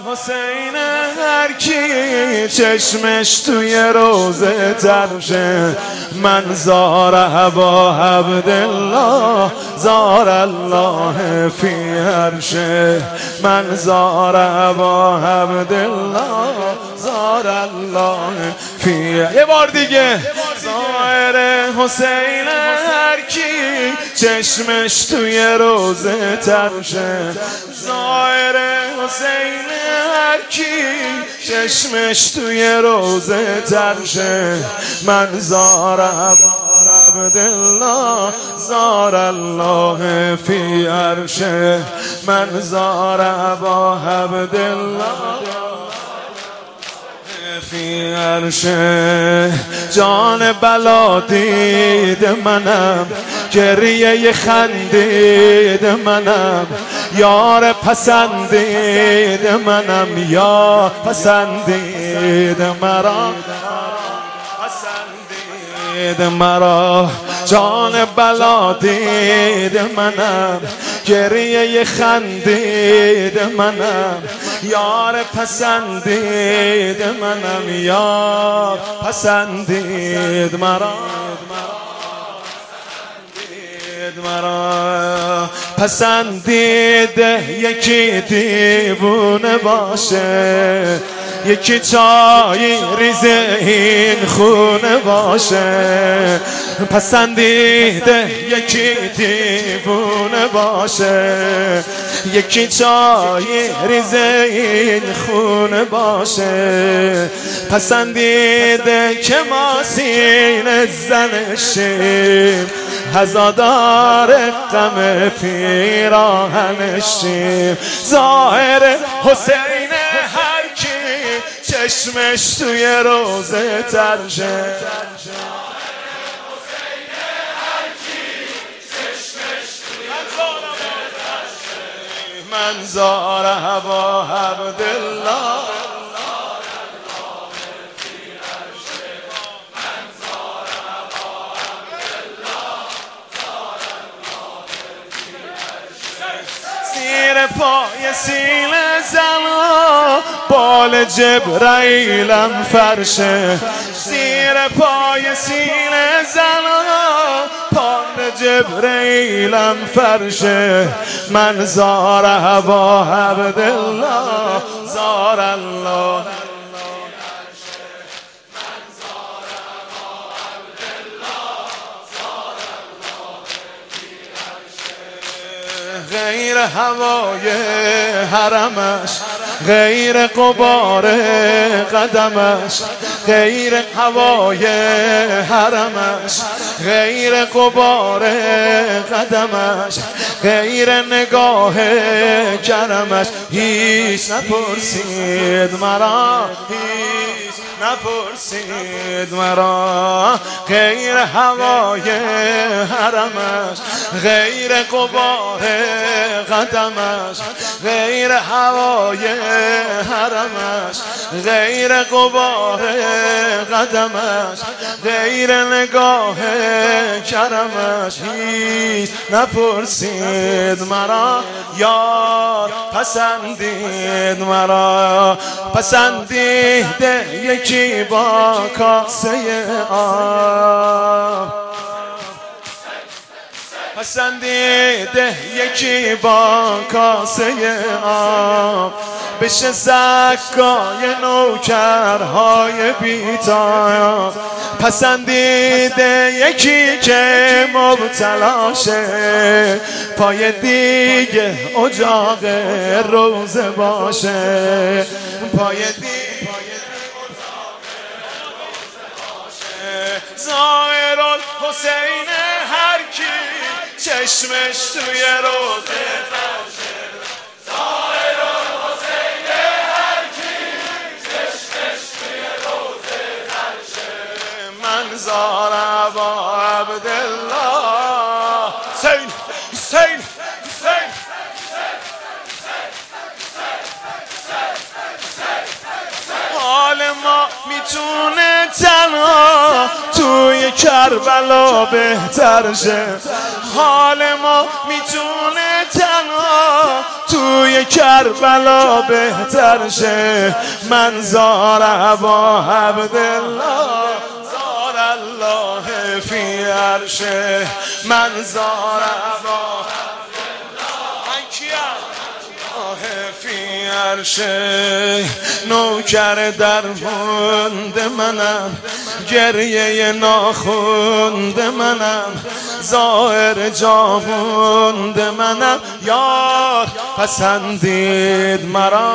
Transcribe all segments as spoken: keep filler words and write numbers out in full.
حسین هر کی چشمش توی روزه ترشه، من زار ابا عبدالله زار الله فی عرشه، من زار ابا عبدالله زار الله فی. یه بار دیگه زائر حسین هر کی چشمش توی روزه ترشه، زائر حسین هر کی چشمش توی روزه ترشه، من زار عبدالله زار الله فی عرشه، من زار ابا عبدالله فی عرشه. جان بلا دید منم، گریه خندید منم، یار پسندید منم، یا پسندید مرا، پسندید مرا. جان بلا دید منم، گریه خندید منم، یار پسندید منم، یار پسندید مرا، مرا پسندید. یکی دیوونه باشه، یکی چای ریز این خونه باشه، پسندیده یکی دیوونه باشه، یکی چای ریز این خونه باشه، پسندیده که ما سینه زنشیم، هزادار غم پیراهنشیم. ظاهر حسین هر کی چشمش توی روزه ترشه، من زار ابا عبدالله زیر پای سیل زنا بال جبرائیلم فرشه، زیر پای سیل زنا بال جبرائیلم فرشه، من زار ابا عبدالله زار الله غیر هوای حرمش، غیر غبار قدمش، غیر هوای حرمش، غیر غبار قدمش، غیر نگاه کرمش، هیچ نپرسید مرا، هیچ نپرسید مرا. غیر هوای حرمش، غیر غبار قدمش، غیر هوای حرمش، غیر غبار قدمش، غیر نگاه کرمش، هیچ نپرسید مرا، یار پسندید مرا. پسندیده یکی با کاسه آب، پسندیده یکی با کاسه آب، بشه زکای نوکرهای بی‌تاب. پسندیده یکی که مبتلاشه، پای دیگه اجاق روزه باشه، پای دیگه ظاهر الحسین هر کی چشمش توی روزه ترشه، ظاهر الحسین هر کی چشمش توی روزه ترشه، من زار ابا عبدالله حسین حسین حسین حال ما میتونه تنها توی کربلا بهتر شه، حال ما میتونه تنها توی توی کربلا بهتر شه منظار ابا عبدالله زار الله فی عرشه منظار ابا فی عرشه نوکر درموند منم گریه ناخوند منم ظاهر جاموند منم یار پسندید مرا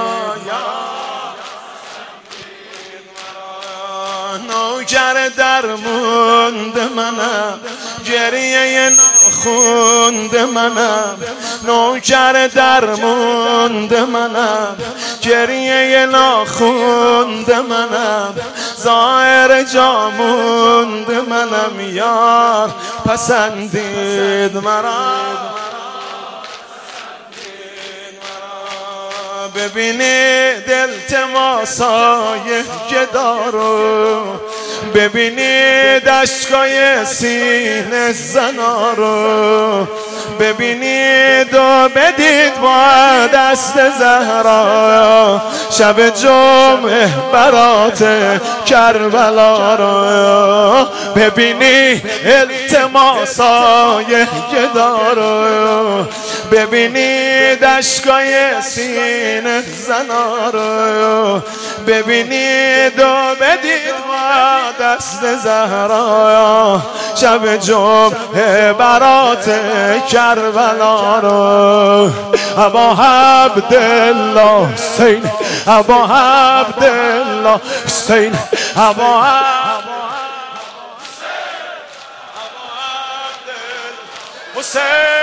نوکر درموند منم گریه ناخوند منم نوکر درموند منم گریه ناخوند منم ظاهر جاموند منم یار پسندید مرا ببینید التماسای گدارو ببینید اشکای سینه زنا رو ببینید و بدید با دست زهرا شب جمعه برات کربلا رو ببینید التماسای گدا رو ببینید اشکای سینه زنا رو ببینید و بدید با دست زهرا شب جمعه برات کربلا رو ابا عبدالله حسین ابا عبدالله حسین ابا حسین